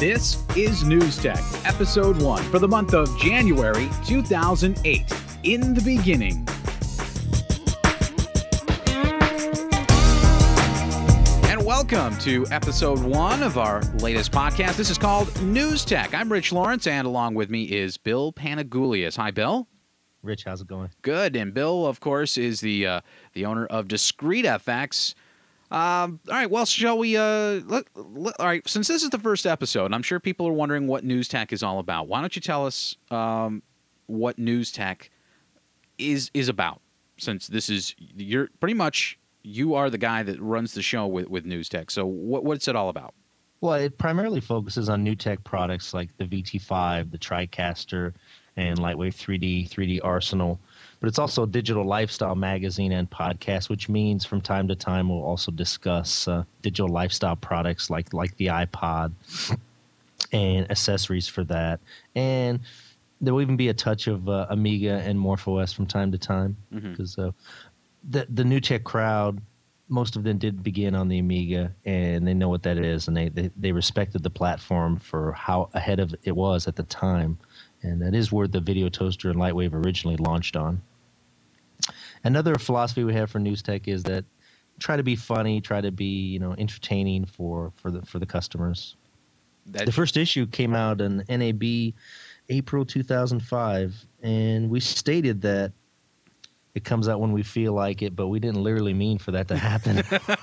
This is News Tech, Episode 1 for the month of January 2008. In the beginning. And welcome to Episode 1 of our latest podcast. This is called News Tech. I'm Rich Lawrence, and along with me is Bill Panagoulias. Hi, Bill. Rich, how's it going? Good. And Bill, of course, is the owner of Discrete FX. All right, well, shall we, all right, since this is the first episode, and I'm sure people are wondering what News Tech is all about, why don't you tell us what News Tech is about, since this is, you are the guy that runs the show with News Tech, so what's it all about? Well, it primarily focuses on new tech products like the VT5, the TriCaster, and Lightwave 3D Arsenal. But it's also a digital lifestyle magazine and podcast, which means from time to time we'll also discuss digital lifestyle products like the iPod and accessories for that. And there will even be a touch of Amiga and MorphOS from time to time, because the new tech crowd, most of them did begin on the Amiga, and they know what that is, and they respected the platform for how ahead of it was at the time. And that is where the Video Toaster and Lightwave originally launched on. Another philosophy we have for News Tech is that try to be funny, try to be entertaining for the customers. The first issue came out in NAB April 2005, and we stated that it comes out when we feel like it, but we didn't literally mean for that to happen.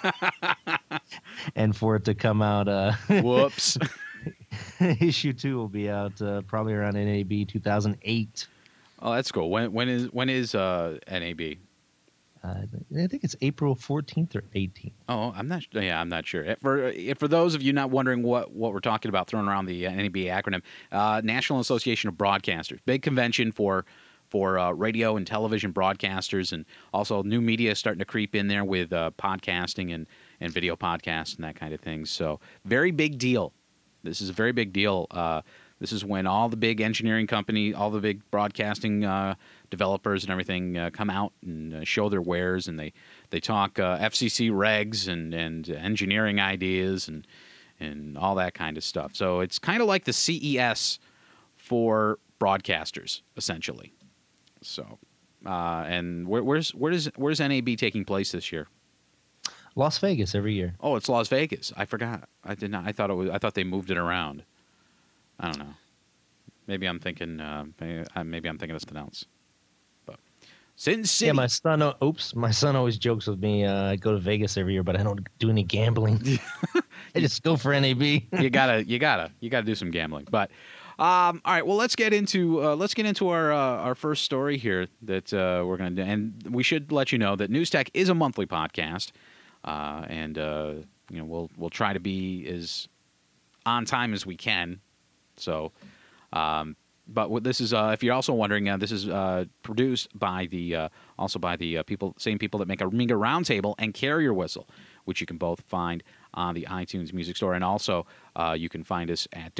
And for it to come out whoops. Issue 2 will be out probably around NAB 2008. Oh, that's cool. When is NAB? I think it's April 14th or 18th. Oh, I'm not sure. For those of you not wondering what we're talking about, throwing around the NAB acronym, National Association of Broadcasters, big convention for radio and television broadcasters, and also new media starting to creep in there with podcasting and video podcasts and that kind of thing. So very big deal. This is a very big deal. This is when all the big engineering company, all the big broadcasting developers and everything come out and show their wares, and they talk FCC regs and engineering ideas and all that kind of stuff. So it's kind of like the CES for broadcasters, essentially. So, and where's NAB taking place this year? Las Vegas every year. Oh, it's Las Vegas. I forgot. I did not. I thought they moved it around. I don't know. Maybe I'm thinking. Maybe I'm thinking of something else. But Sin City. Yeah, my son always jokes with me. I go to Vegas every year, but I don't do any gambling. I just go for NAB. You gotta do some gambling. But all right. Well, let's get into our first story here that we're gonna do, and we should let you know that News Tech is a monthly podcast. And we'll try to be as on time as we can. So, but what this is, if you're also wondering, this is produced by the same people that make Amiga Roundtable and Carrier Whistle, which you can both find on the iTunes Music Store, and also you can find us at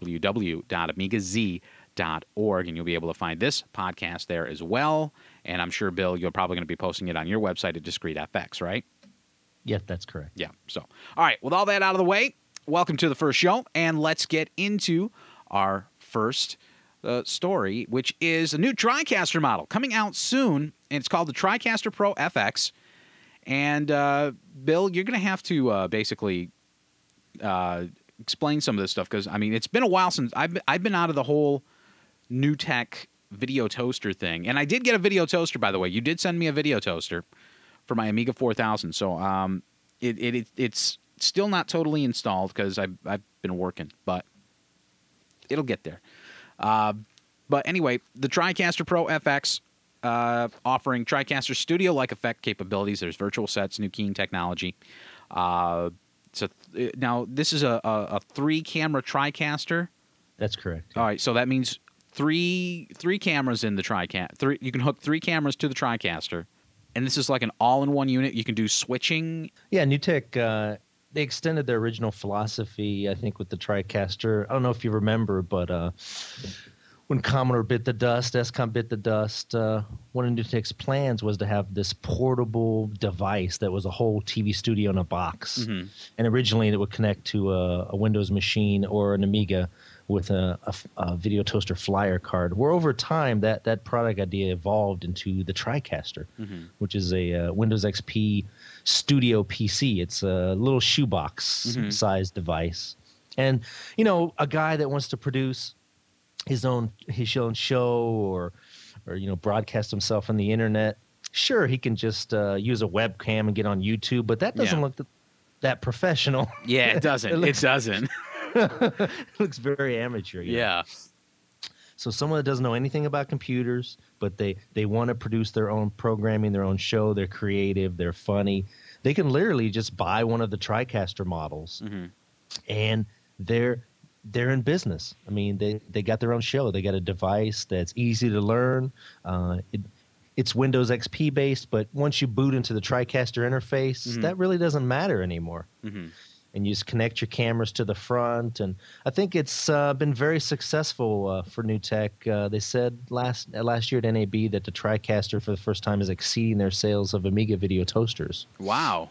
www.amigaz.org, and you'll be able to find this podcast there as well. And I'm sure, Bill, you're probably going to be posting it on your website at Discrete FX, right? Yeah, that's correct. Yeah. So, all right. With all that out of the way, welcome to the first show, and let's get into our first story, which is a new TriCaster model coming out soon, and it's called the TriCaster Pro FX. And Bill, you're going to have to basically explain some of this stuff, because I mean it's been a while since I've been out of the whole new tech video toaster thing, and I did get a video toaster, by the way. You did send me a video toaster for my Amiga 4000, so it's still not totally installed because I've been working, but it'll get there. But anyway, the TriCaster Pro FX, offering TriCaster Studio-like effect capabilities. There's virtual sets, new keying technology. So now this is a 3-camera TriCaster. That's correct. All right, so that means three cameras in the TriCaster. You can hook 3 cameras to the TriCaster. And this is like an all-in-one unit. You can do switching. Yeah, New Tech, they extended their original philosophy, I think, with the TriCaster. I don't know if you remember, but when Commodore bit the dust, SCOM bit the dust, one of Newtek's plans was to have this portable device that was a whole TV studio in a box. Mm-hmm. And originally it would connect to a Windows machine or an Amiga with a video toaster flyer card, where over time that product idea evolved into the TriCaster, Mm-hmm. which is a Windows XP Studio PC. It's a little shoebox Mm-hmm. sized device. And, you know, a guy that wants to produce his own show or broadcast himself on the internet, sure, he can just use a webcam and get on YouTube, but that doesn't look that professional. Yeah, it doesn't. It doesn't. It looks very amateur. Yeah. So someone that doesn't know anything about computers, but they want to produce their own programming, their own show, they're creative, they're funny, they can literally just buy one of the TriCaster models, Mm-hmm. and they're in business. I mean, they got their own show. They got a device that's easy to learn. It's Windows XP based, but once you boot into the TriCaster interface, Mm-hmm. that really doesn't matter anymore. Mm-hmm. And you just connect your cameras to the front. And I think it's been very successful for Newtek. They said last year at NAB that the TriCaster for the first time is exceeding their sales of Amiga video toasters. Wow.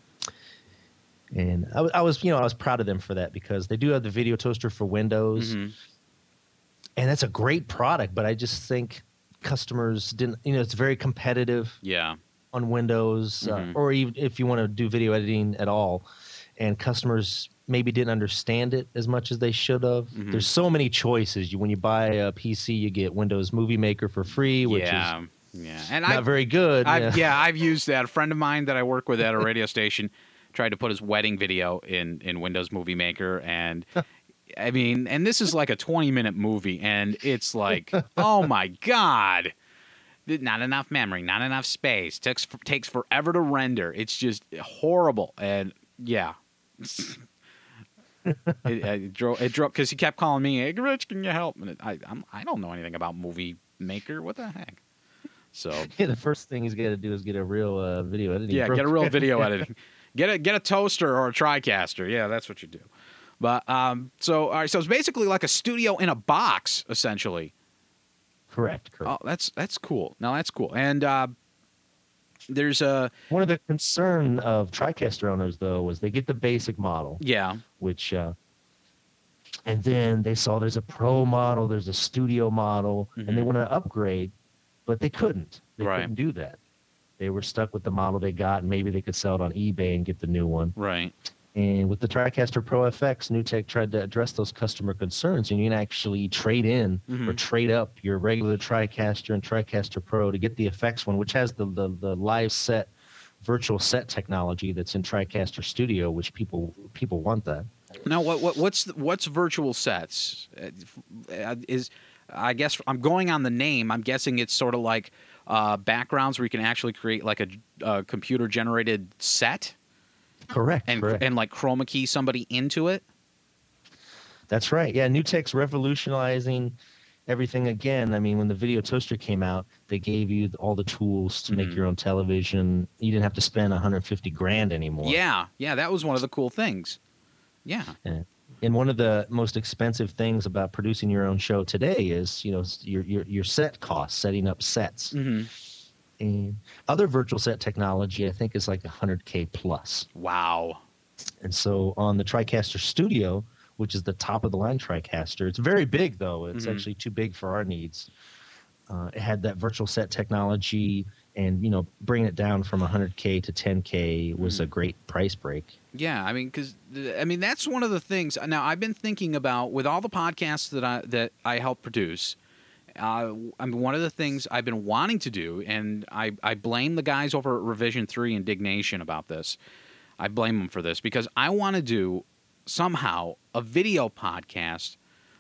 And I was proud of them for that, because they do have the video toaster for Windows, Mm-hmm. and that's a great product. But I just think customers didn't, it's very competitive Yeah. on Windows, Mhm. or even if you want to do video editing at all, and customers maybe didn't understand it as much as they should have. Mhm. There's so many choices. When you buy a PC, you get Windows Movie Maker for free, which is And not very good. I've used that. A friend of mine that I work with at a radio station tried to put his wedding video in Windows Movie Maker, and I mean, and this is like a 20-minute movie, and it's like, oh my God, not enough memory, not enough space, takes forever to render. It's just horrible, and yeah. it drove because he kept calling me, "Hey, Rich, can you help?" And I don't know anything about Movie Maker. What the heck? So Yeah, the first thing he's got to do is get a real video editing. yeah, program. get a real video editing. Get a toaster or a TriCaster. Yeah, that's what you do. But so all right, so it's basically like a studio in a box, essentially. Correct. Oh, that's cool. Now that's cool. And there's a One of the concern of TriCaster owners, though, was they get the basic model, yeah. which, and then they saw there's a pro model, there's a studio model, and they Mhm. want to upgrade, but they couldn't. They Right. couldn't do that. They were stuck with the model they got, and maybe they could sell it on eBay and get the new one. Right. And with the TriCaster Pro FX, Newtek tried to address those customer concerns, and you can actually trade in or Mhm. trade up your regular TriCaster and TriCaster Pro to get the FX one, which has the live set, virtual set technology that's in TriCaster Studio, which people want that. Now what's virtual sets? Is I guess I'm going on the name. I'm guessing it's sort of like backgrounds where you can actually create like a computer generated set. Correct. And correct. and like chroma key somebody into it. That's right. Yeah, Newtek's revolutionizing everything again. I mean, when the video toaster came out, they gave you all the tools to make Mhm. your own television. You didn't have to spend $150,000 anymore. Yeah, that was one of the cool things. Yeah. And one of the most expensive things about producing your own show today is, your set costs, setting up sets. Mm-hmm. And other virtual set technology, I think, is like $100K plus. Wow. And so on the TriCaster Studio, which is the top of the line TriCaster, it's very big though. It's Mhm. actually too big for our needs. It had that virtual set technology, and bringing it down from 100K to 10K was a great price break. Yeah, I mean, because that's one of the things. Now, I've been thinking about with all the podcasts that I help produce. One of the things I've been wanting to do, and I blame the guys over at Revision 3 Indignation about this. I blame them for this because I want to do somehow a video podcast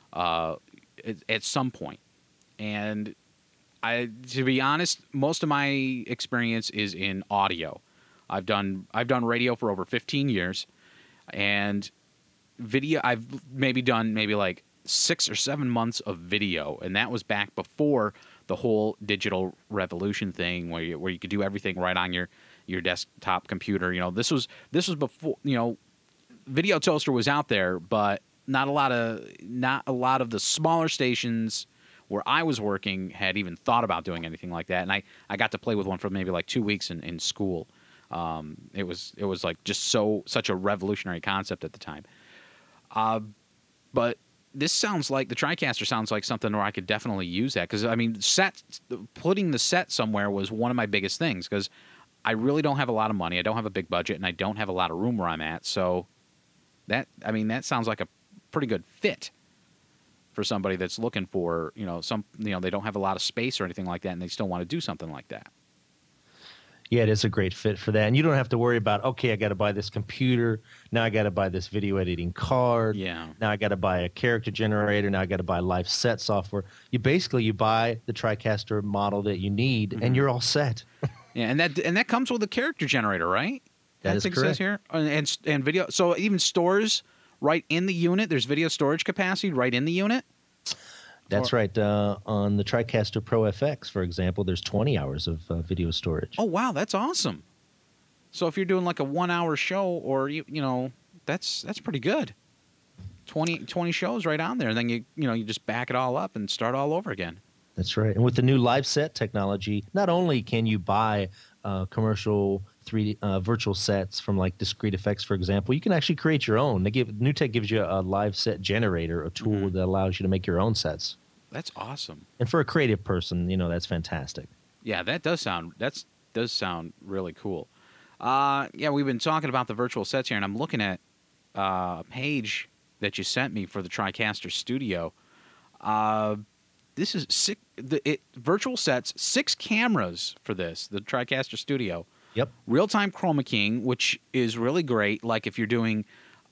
at some point. And to be honest, most of my experience is in audio. I've done radio for over 15 years, and video I've done like 6 or 7 months of video, and that was back before the whole digital revolution thing, where you could do everything right on your desktop computer. This was before Video Toaster was out there, but not a lot of the smaller stations where I was working had even thought about doing anything like that. And I got to play with one for maybe like 2 weeks in school. It was like just such a revolutionary concept at the time. But this sounds like the TriCaster sounds like something where I could definitely use that, because I mean, putting the set somewhere was one of my biggest things, because I really don't have a lot of money, I don't have a big budget, and I don't have a lot of room where I'm at. So that sounds like a pretty good fit for somebody that's looking for they don't have a lot of space or anything like that, and they still want to do something like that. Yeah, it is a great fit for that. And you don't have to worry about, okay, I got to buy this computer. Now I got to buy this video editing card. Yeah. Now I got to buy a character generator. Now I got to buy live set software. You buy the TriCaster model that you need, and you're all set. Yeah, and that comes with a character generator, right? That is correct. correct. It says here. And video. So it even stores right in the unit. There's video storage capacity right in the unit. That's right. On the TriCaster Pro FX, for example, there's 20 hours of video storage. Oh, wow, that's awesome. So if you're doing like a 1-hour show, or that's pretty good. 20 shows right on there, and then you just back it all up and start all over again. That's right. And with the new live set technology, not only can you buy commercial 3D virtual sets from like Discrete Effects, for example, you can actually create your own. NewTek gives you a live set generator, a tool that allows you to make your own sets. That's awesome. And for a creative person, that's fantastic. Yeah, that does sound really cool. Yeah, we've been talking about the virtual sets here, and I'm looking at a page that you sent me for the TriCaster Studio. This is virtual sets, 6 cameras for this, the TriCaster Studio. Yep. Real-time chroma keying, which is really great. Like if you're doing,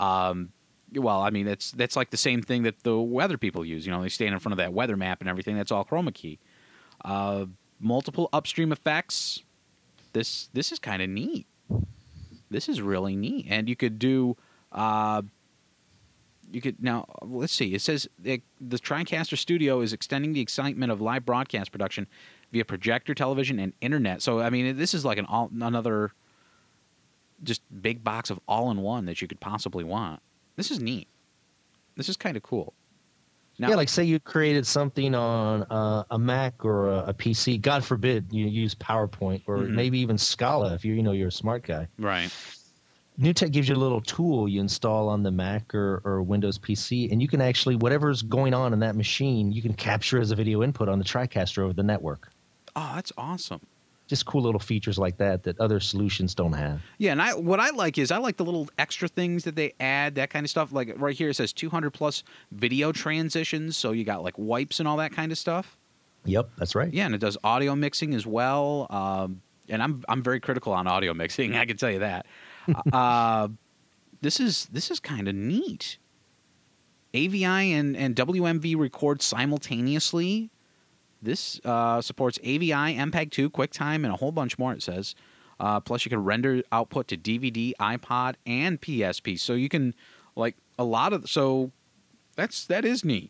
that's like the same thing that the weather people use. They stand in front of that weather map and everything. That's all chroma key. Multiple upstream effects. This is kind of neat. This is really neat. And you could do, now, let's see. It says the TriCaster Studio is extending the excitement of live broadcast production via projector, television, and internet. So, I mean, this is like another just big box of all-in-one that you could possibly want. This is neat. This is kind of cool. Now, yeah, like say you created something on a Mac or a PC. God forbid you use PowerPoint or maybe even Scala if you're a smart guy. Right. NewTek gives you a little tool you install on the Mac or Windows PC, and you can actually, whatever's going on in that machine, you can capture as a video input on the TriCaster over the network. Oh, that's awesome. Just cool little features like that other solutions don't have. Yeah, and what I like the little extra things that they add, that kind of stuff. Like right here it says 200 plus video transitions, so you got like wipes and all that kind of stuff. Yep, that's right. Yeah, and it does audio mixing as well. And I'm very critical on audio mixing, I can tell you that. This is kind of neat. AVI and WMV record simultaneously. This supports AVI, MPEG-2, QuickTime, and a whole bunch more, it says. Plus, you can render output to DVD, iPod, and PSP. So you can, like, so that is neat.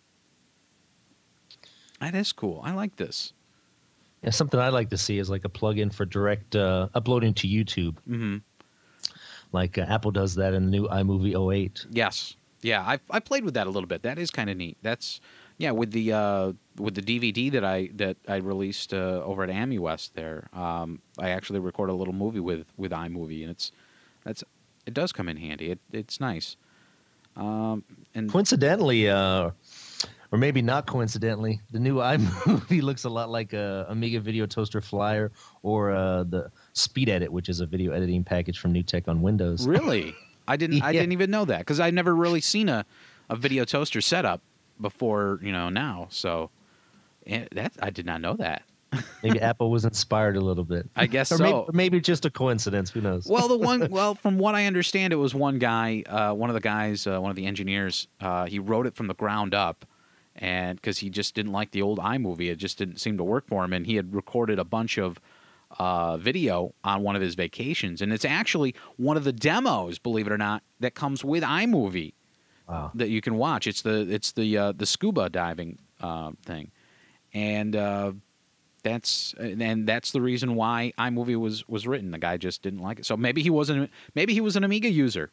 That is cool. I like this. Yeah, something I like to see is like a plug-in for direct uploading to YouTube. Mm-hmm. Like Apple does that in the new iMovie 08. Yes. Yeah, I played with that a little bit. That is kind of neat. That's with the DVD that I released over at AmiWest there. I actually recorded a little movie with iMovie, and it does come in handy. It's nice. And coincidentally, or maybe not coincidentally, the new iMovie looks a lot like a Amiga Video Toaster Flyer or the SpeedEdit, which is a video editing package from NewTek on Windows. Really? I didn't even know that, because I've never really seen a video toaster setup before, now. So that I did not know that. Maybe Apple was inspired a little bit. I guess or so. Maybe just a coincidence. Who knows? Well, from what I understand, it was one guy, one of the engineers. He wrote it from the ground up, and because he just didn't like the old iMovie, it just didn't seem to work for him, and he had recorded a bunch of video on one of his vacations, and it's actually one of the demos, believe it or not, that comes with iMovie. Wow. That you can watch. It's the scuba diving thing, and that's the reason why iMovie was written. The guy just didn't like it. So maybe he was an Amiga user,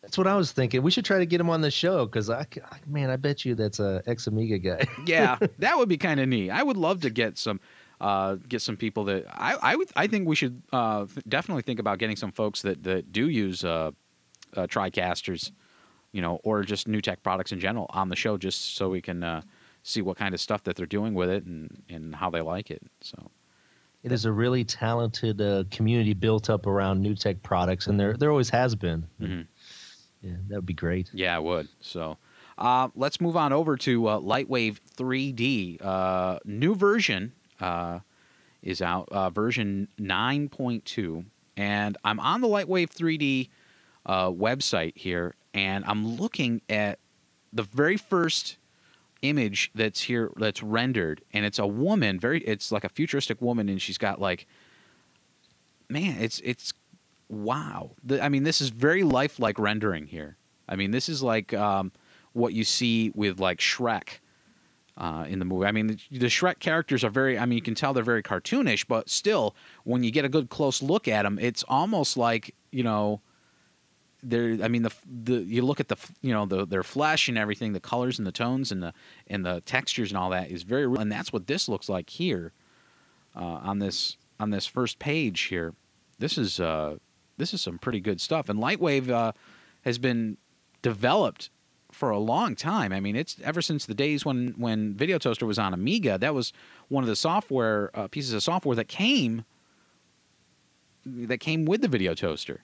That's what I was thinking. We should try to get him on the show because man, I bet you that's a ex Amiga guy. Yeah, that would be kind of neat. I would love to get some people that I think we should definitely think about getting some folks that do use TriCasters, or just new tech products in general on the show, just so we can see what kind of stuff that they're doing with it and how they like it. So it is a really talented community built up around new tech products, and there always has been. Mm-hmm. Yeah, that would be great. Yeah, it would. So let's move on over to Lightwave 3D. New version is out, version 9.2. And I'm on the Lightwave 3D website here, and I'm looking at the very first image that's here, that's rendered, and it's a woman, it's like a futuristic woman, and she's got like, man, it's wow. I mean, this is very lifelike rendering here. I mean, this is like what you see with like Shrek in the movie. I mean, the Shrek characters are very, I mean, you can tell they're very cartoonish, but still, when you get a good close look at them, it's almost like, I mean, you look at their flesh and everything, the colors and the tones and the textures and all that is very real, and that's what this looks like here on this first page here. This is some pretty good stuff, and Lightwave has been developed for a long time. I mean, it's ever since the days when Video Toaster was on Amiga. That was one of the software pieces of software that came with the Video Toaster.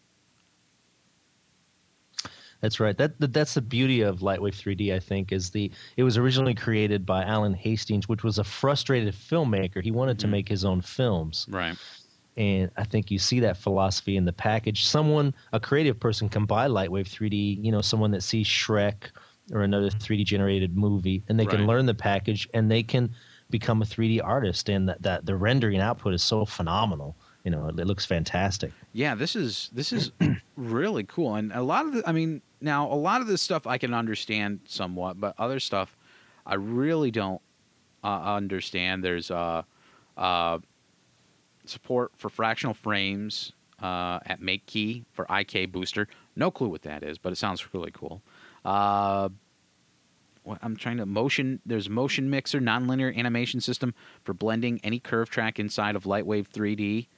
That's right. That's the beauty of Lightwave 3D, I think, it was originally created by Alan Hastings, which was a frustrated filmmaker. He wanted to make his own films. Right. And I think you see that philosophy in the package. A creative person can buy Lightwave 3D, someone that sees Shrek or another 3D generated movie, and they can learn the package and they can become a 3D artist. And that the rendering output is so phenomenal. It looks fantastic. Yeah, this is really cool. And a lot of this stuff I can understand somewhat, but other stuff I really don't understand. There's support for fractional frames at MakeKey for IK Booster. No clue what that is, but it sounds really cool. There's Motion Mixer, nonlinear animation system for blending any curve track inside of Lightwave 3D.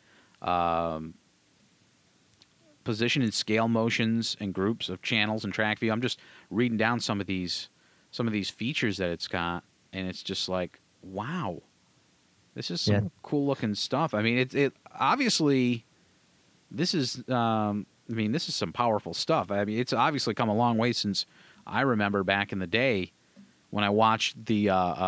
Position and scale motions and groups of channels and track view. I'm just reading down some of these features that it's got, and it's just like, wow, this is some cool looking stuff. I mean, it obviously, this is this is some powerful stuff. I mean, it's obviously come a long way since I remember back in the day when I watched the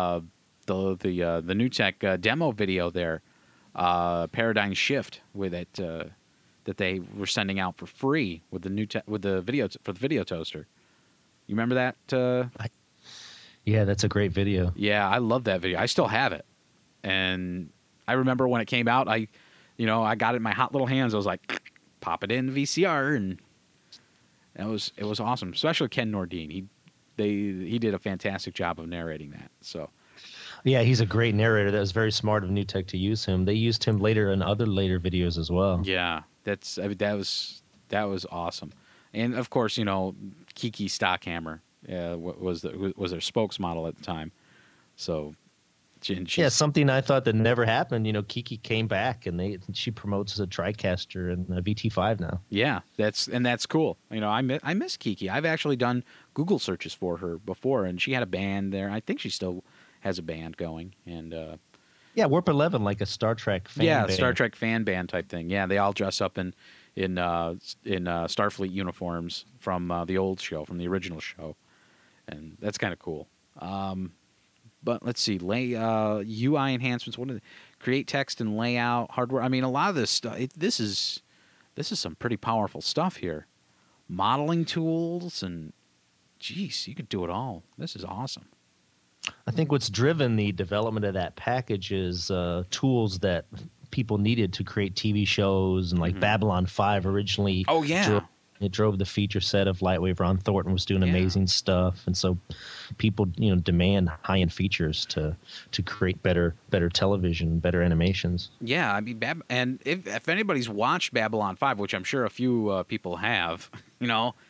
new tech demo video there. Paradigm Shift with it that they were sending out for free with the Video Toaster. You remember that? Yeah, that's a great video. Yeah, I love that video. I still have it, and I remember when it came out. I got it in my hot little hands. I was like, pop it in VCR, and it was awesome. Especially Ken Nordine. He did a fantastic job of narrating that. So. Yeah, he's a great narrator. That was very smart of New Tech to use him. They used him later in other later videos as well. Yeah, that was awesome. And of course, Kiki Stockhammer was their spokesmodel at the time. So, something I thought that never happened. Kiki came back, and she promotes a TriCaster and a VT5 now. Yeah, that's cool. I miss Kiki. I've actually done Google searches for her before, and she had a band there. I think she still has a band going, and Warp 11, like a Star Trek fan band. Star Trek fan band type thing. Yeah, they all dress up in Starfleet uniforms from the old show, from the original show, and that's kind of cool. But let's see, UI enhancements. Create text and layout hardware? I mean, a lot of this stuff. This is some pretty powerful stuff here. Modeling tools and, geez, you could do it all. This is awesome. I think what's driven the development of that package is tools that people needed to create TV shows, and like Babylon 5 originally. Oh yeah, it drove the feature set of Lightwave. Ron Thornton was doing amazing stuff, and so people demand high-end features to create better television, better animations. Yeah, I mean, if anybody's watched Babylon 5, which I'm sure a few people have,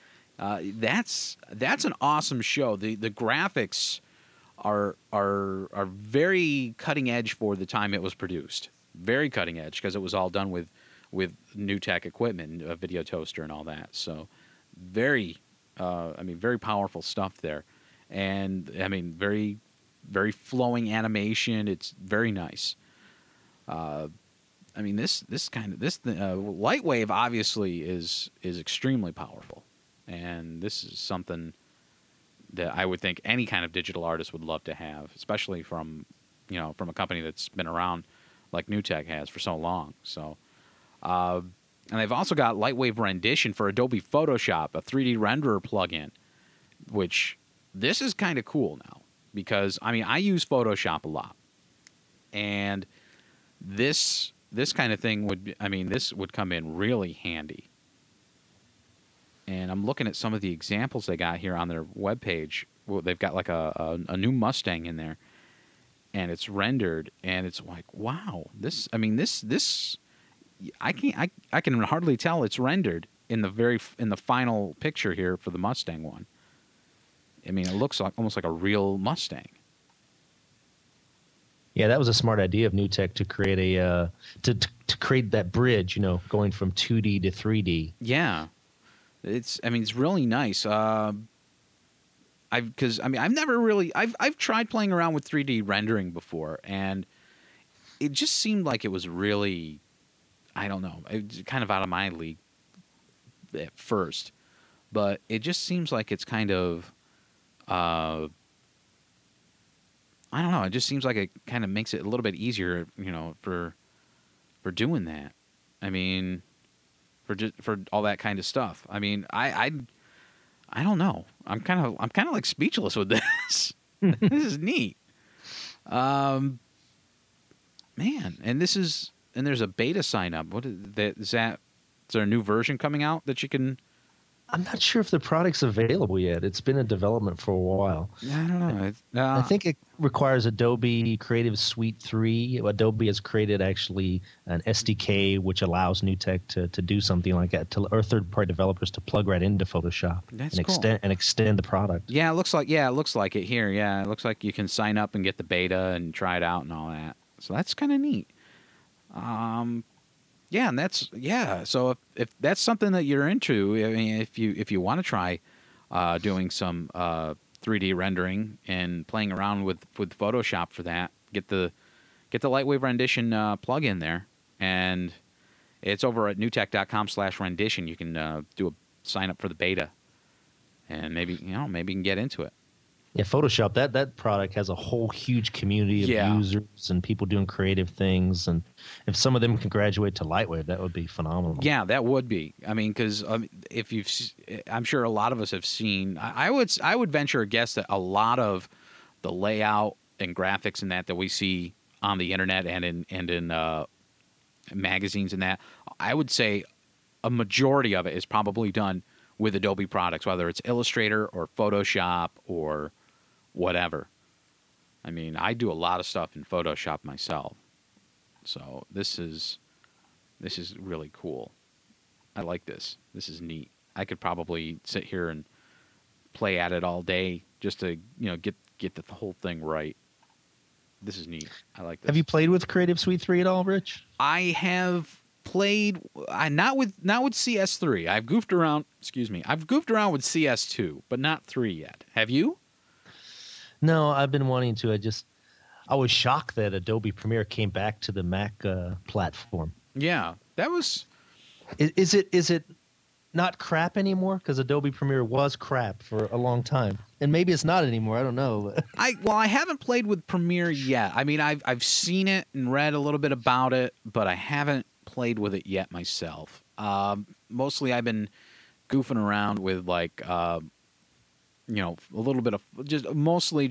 That's an awesome show. The graphics are very cutting edge for the time it was produced. Very cutting edge because it was all done with new tech equipment, a video toaster and all that. So very, very powerful stuff there, and I mean very flowing animation. It's very nice. Lightwave obviously is extremely powerful, and this is something that I would think any kind of digital artist would love to have, especially from a company that's been around like NewTek has for so long. So, and they've also got Lightwave Rendition for Adobe Photoshop, a 3D renderer plugin, which this is kind of cool now because I use Photoshop a lot, and this kind of thing this would come in really handy. And I'm looking at some of the examples they got here on their webpage. Well, they've got like a new Mustang in there, and it's rendered, and it's like, wow, this I can hardly tell it's rendered in the final picture here for the Mustang one. It looks like almost like a real Mustang. Yeah, that was a smart idea of NewTek to create to create that bridge, going from 2D to 3D. Yeah. It's really nice. I've tried playing around with 3D rendering before, and it just seemed like it was really, I don't know, kind of out of my league at first, but it just seems like it's kind of, I don't know, it just seems like it kind of makes it a little bit easier, for doing that. For all that kind of stuff. I don't know. I'm kind of like speechless with this. This is neat. Man, and there's a beta sign up. What is that? Is there a new version coming out that you can? I'm not sure if the product's available yet. It's been in development for a while. I don't know. I think it requires Adobe Creative Suite 3. Adobe has created actually an SDK which allows NewTek to do something like that, or third-party developers to plug right into Photoshop and extend the product. Yeah, it looks like it here. Yeah, it looks like you can sign up and get the beta and try it out and all that. So that's kind of neat. Yeah, and so if that's something that you're into, if you want to try doing some 3D rendering and playing around with Photoshop for that, get the Lightwave Rendition plug-in there, and it's over at newtek.com/rendition. You can do a sign up for the beta, and maybe you can get into it. Yeah, Photoshop, that product has a whole huge community of users and people doing creative things. And if some of them can graduate to Lightwave, that would be phenomenal. Yeah, that would be. Because I'm sure a lot of us have seen. I would venture a guess that a lot of the layout and graphics and that we see on the internet and in magazines and that, I would say a majority of it is probably done with Adobe products, whether it's Illustrator or Photoshop or whatever. I do a lot of stuff in Photoshop myself. So this is really cool. I like this. This is neat. I could probably sit here and play at it all day just to, get the whole thing right. This is neat. I like this. Have you played with Creative Suite 3 at all, Rich? I have played not with CS3. I've goofed around with CS2, but not 3 yet. Have you? No, I've been wanting to. I was shocked that Adobe Premiere came back to the Mac platform. Yeah, that was. Is it not crap anymore? Because Adobe Premiere was crap for a long time, and maybe it's not anymore. I don't know. I haven't played with Premiere yet. I've seen it and read a little bit about it, but I haven't played with it yet myself. Mostly I've been goofing around with like a little bit of mostly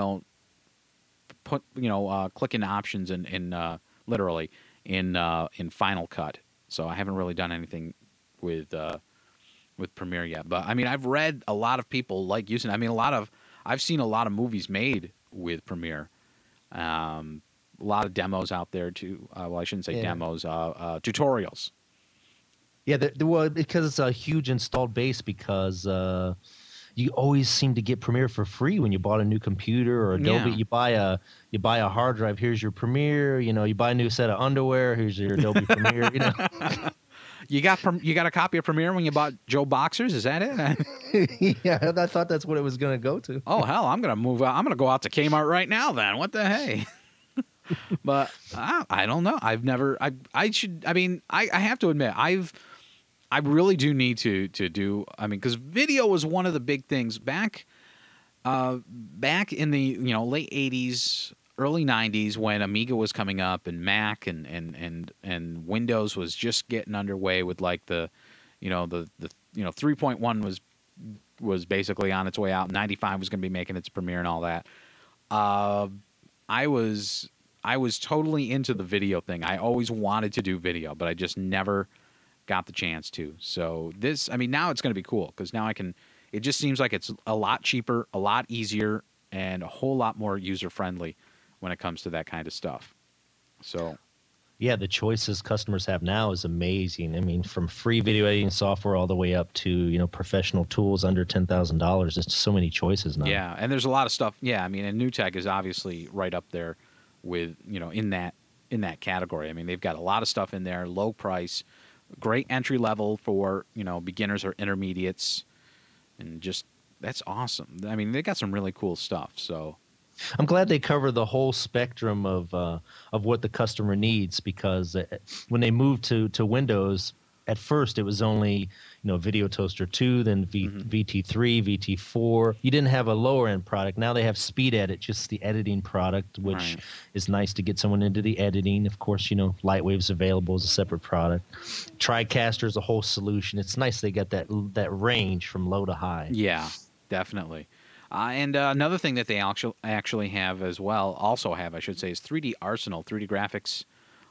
clicking options in literally in Final Cut. So I haven't really done anything with Premiere yet. But I've read a lot of people like using. I've seen a lot of movies made with Premiere. A lot of demos out there too. Well, I shouldn't say demos. Tutorials. Yeah, well, because it's a huge installed base. Because you always seem to get Premiere for free when you bought a new computer or Adobe. Yeah. You buy a hard drive. Here's your Premiere. You know, you buy a new set of underwear. Here's your Adobe Premiere. You know. You got a copy of Premiere when you bought Joe Boxers? Is that it? Yeah, I thought that's what it was going to go to. Oh hell, I'm gonna move out. I'm gonna go out to Kmart right now. Then what the hey? But I don't know. I've never. I should. I mean, I have to admit I really do need to do. I mean, because video was one of the big things back in the late '80s, early '90s when Amiga was coming up and Mac and Windows was just getting underway with like the 3.1 was basically on its way out. 95 was going to be making its premiere and all that. I was totally into the video thing. I always wanted to do video, but I just never got the chance to. So this, I mean, now it's going to be cool because now I can. It just seems like it's a lot cheaper, a lot easier, and a whole lot more user friendly when it comes to that kind of stuff. So. Yeah, the choices customers have now is amazing. I mean, from free video editing software all the way up to professional tools under $10,000. There's so many choices now. Yeah, and there's a lot of stuff. Yeah, I mean, and NewTek is obviously right up there with in that category. I mean, they've got a lot of stuff in there, low price, great entry level for beginners or intermediates, and just that's awesome. I mean, they got some really cool stuff. So. I'm glad they cover the whole spectrum of what the customer needs, because when they moved to Windows, at first it was only Video Toaster 2, then VT3, VT4. You didn't have a lower end product. Now they have Speed Edit, just the editing product, which is nice to get someone into the editing. Of course, Lightwave's available as a separate product. TriCaster is a whole solution. It's nice they got that range from low to high. Yeah, definitely. And another thing that they actually have as well, I should say, is 3D Arsenal, 3D graphics.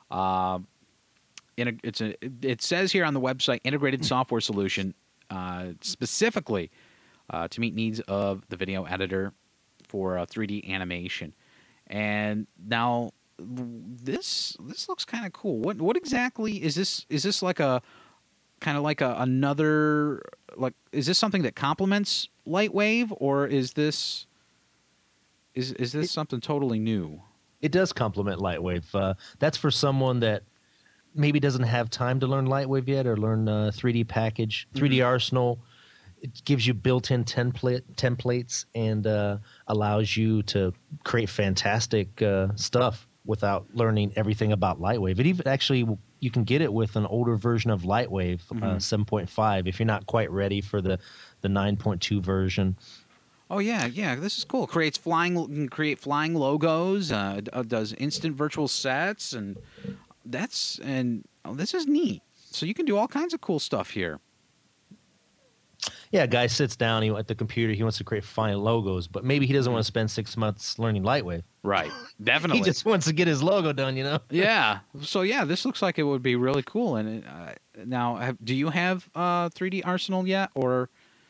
It says here on the website, integrated software solution specifically to meet needs of the video editor for 3D animation. And now this looks kind of cool. What exactly is this? Is this like a kind of like another, like, is this something that complements Lightwave, or is this something totally new? It does complement Lightwave. That's for someone that maybe doesn't have time to learn Lightwave yet or learn 3D package. 3D Arsenal, it gives you built-in templates and allows you to create fantastic stuff without learning everything about Lightwave. It even actually, you can get it with an older version of Lightwave, 7.5, if you're not quite ready for the 9.2 version. Oh yeah, this is cool. Can create flying logos. Does instant virtual sets, and this is neat. So you can do all kinds of cool stuff here. Yeah, a guy sits down at the computer. He wants to create fine logos, but maybe he doesn't want to spend 6 months learning Lightwave. Right, definitely. He just wants to get his logo done, Yeah. So yeah, this looks like it would be really cool. And now, do you have 3D Arsenal yet, or?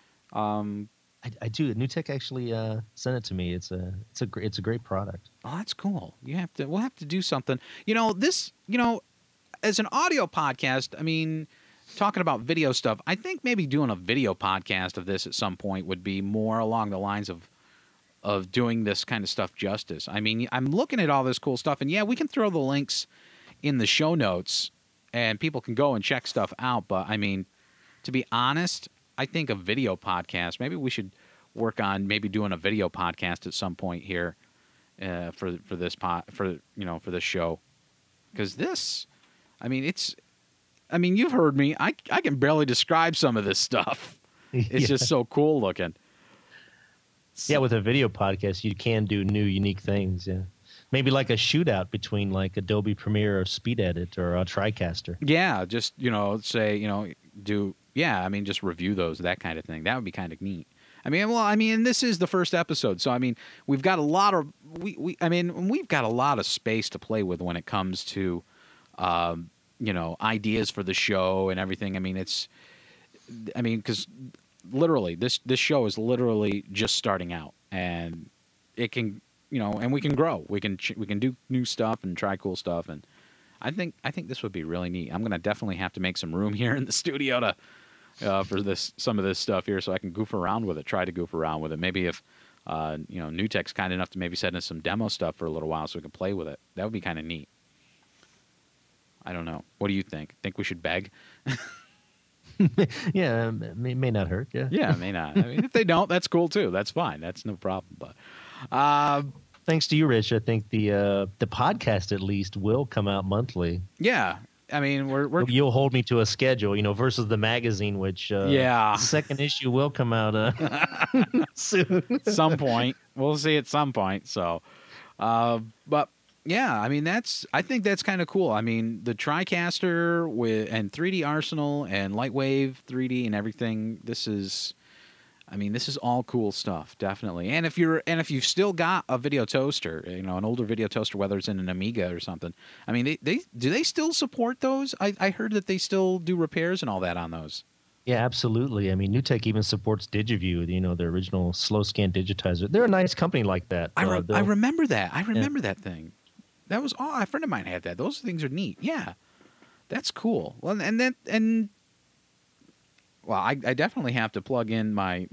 I do. NewTek actually sent it to me. It's a great product. Oh, that's cool. We'll have to do something. As an audio podcast, I mean, talking about video stuff, I think maybe doing a video podcast of this at some point would be more along the lines of doing this kind of stuff justice. I mean, I'm looking at all this cool stuff, and yeah, we can throw the links in the show notes, and people can go and check stuff out. But I mean, to be honest, I think a video podcast, maybe we should work on maybe doing a video podcast at some point here for this show, because this, I mean, you've heard me. I can barely describe some of this stuff. It's just so cool looking. Yeah, with a video podcast, you can do new, unique things. Yeah, maybe like a shootout between like Adobe Premiere or Speed Edit or a TriCaster. Yeah, just just review those, that kind of thing. That would be kind of neat. This is the first episode, so I mean, we've got a lot of we've got a lot of space to play with when it comes to ideas for the show and everything. Because literally this show is literally just starting out, and it can and we can grow. We can do new stuff and try cool stuff, and I think this would be really neat. I'm gonna definitely have to make some room here in the studio to for some of this stuff here, so I can goof around with it. Try to goof around with it. Maybe if NewTek's kind enough to maybe send us some demo stuff for a little while, so we can play with it. That would be kind of neat. I don't know. What do you think? Think we should beg? Yeah, may not hurt. Yeah. Yeah, it may not. I mean, if they don't, that's cool too. That's fine. That's no problem. But thanks to you, Rich, I think the podcast at least will come out monthly. yeah, I mean, we're You'll hold me to a schedule, versus the magazine, which Yeah. the second issue will come out soon. some point. We'll see at some point. So, but yeah, I mean, I think that's kind of cool. I mean, the TriCaster and 3D Arsenal and Lightwave 3D and everything. This is all cool stuff, definitely. And if you've still got a video toaster, an older video toaster, whether it's in an Amiga or something, I mean, do they still support those? I heard that they still do repairs and all that on those. Yeah, absolutely. I mean, NewTek even supports DigiView, their original slow scan digitizer. They're a nice company like that. I remember that. I remember that thing. That was a friend of mine had that. Those things are neat. Yeah, that's cool. Well, I definitely have to plug in my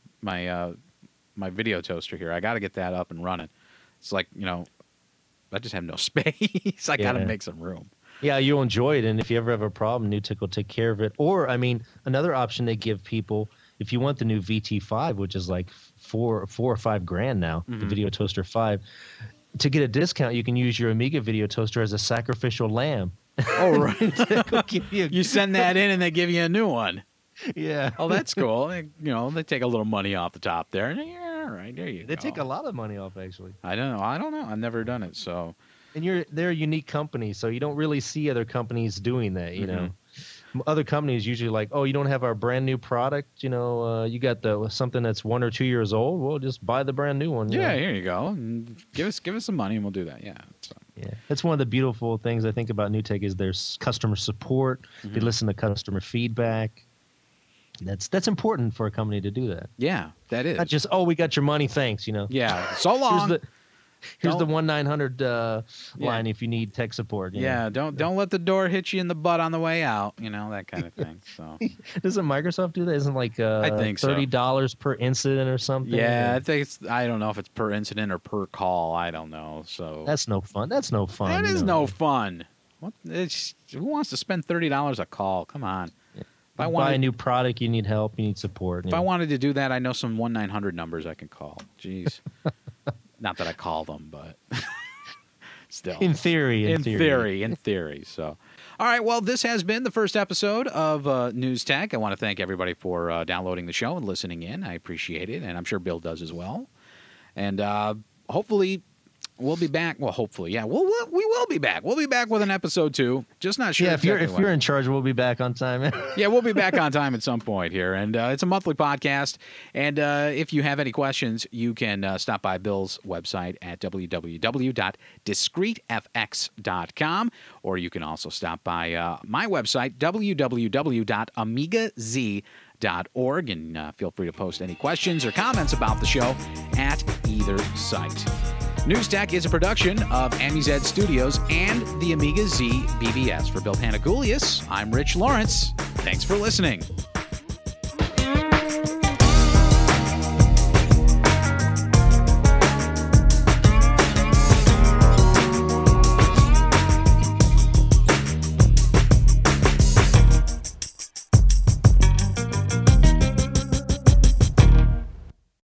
video toaster here. I got to get that up and running. It's like I just have no space. I got to make some room. Yeah, you'll enjoy it, and if you ever have a problem, NewTek will take care of it. Or, I mean, another option they give people, if you want the new VT5, which is like $4 or $5 grand now, the Video Toaster 5, to get a discount, you can use your Amiga Video Toaster as a sacrificial lamb. Oh, right. You send that in, and they give you a new one. Yeah. Oh, that's cool. They take a little money off the top there. Yeah, right, there you go. They take a lot of money off, actually. I don't know. I've never done it, so. And they're a unique company, so you don't really see other companies doing that, Other companies usually like, oh, you don't have our brand new product, you got something that's 1 or 2 years old. Well, just buy the brand new one. Yeah, here you go. And give us some money, and we'll do that. Yeah. So. Yeah, that's one of the beautiful things I think about NewTek is their customer support. They listen to customer feedback. That's important for a company to do that. Yeah, that is. Not just, oh, we got your money, thanks, Yeah, so long. Here's the 1-900 line if you need tech support. Yeah, don't let the door hit you in the butt on the way out. That kind of thing. So doesn't Microsoft do that? Isn't like I think $30 per incident or something? Yeah, I think I don't know if it's per incident or per call. I don't know. So that's no fun. That is no fun. What? Who wants to spend $30 a call? Come on. Yeah. If I buy a new product, you need help, you need support. If I wanted to do that, I know some 1-900 numbers I can call. Jeez. Not that I call them, but still. In theory. So, all right. Well, this has been the first episode of NewsTek. I want to thank everybody for downloading the show and listening in. I appreciate it, and I'm sure Bill does as well. And hopefully we'll be back. Well, hopefully, yeah. We will be back. We'll be back with an episode 2. Just not sure. Yeah, if you're in charge, we'll be back on time. Yeah, we'll be back on time at some point here. And it's a monthly podcast. And if you have any questions, you can stop by Bill's website at www.discretefx.com, or you can also stop by my website, www.amigaz.org, and feel free to post any questions or comments about the show at either site. NewsTek is a production of AmiZ Studios and the Amiga Z BBS. For Bill Panagoulias, I'm Rich Lawrence. Thanks for listening.